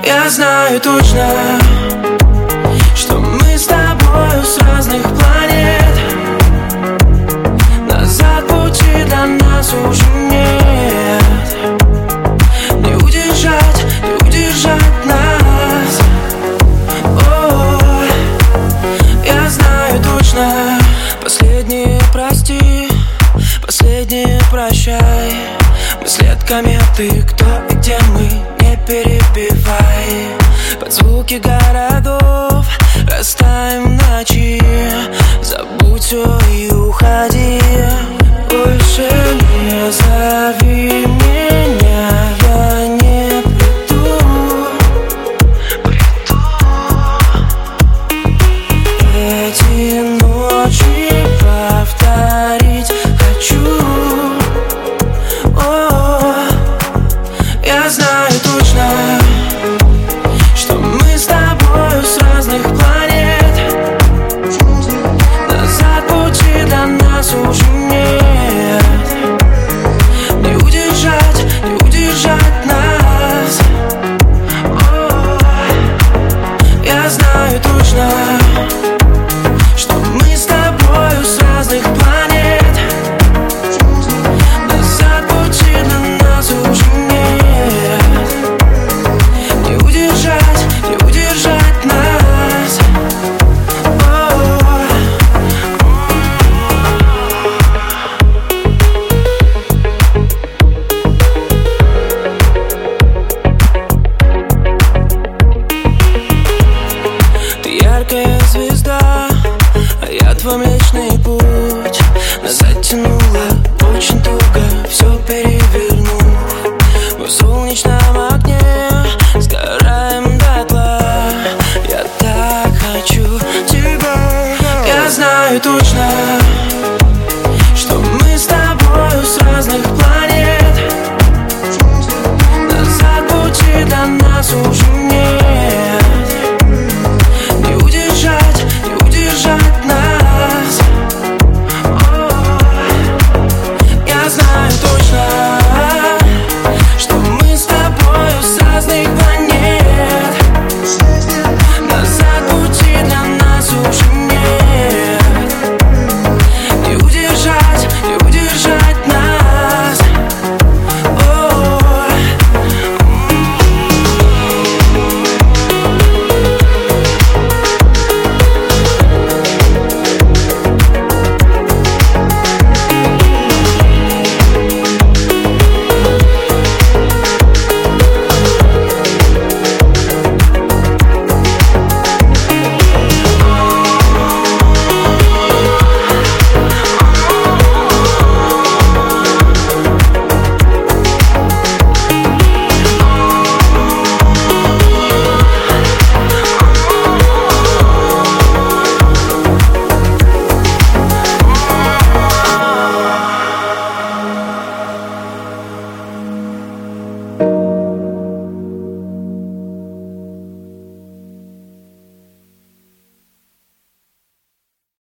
Я знаю точно, что мы с тобою с разных планет. Назад пути до нас уже нет. Не удержать нас. О, я знаю точно. Последнее прости, последнее прощай. Мы следками, а ты кто и где мы, не перебивай. Под звуки городов растаем в ночи. Забудь все и уходи. Больше не зови меня.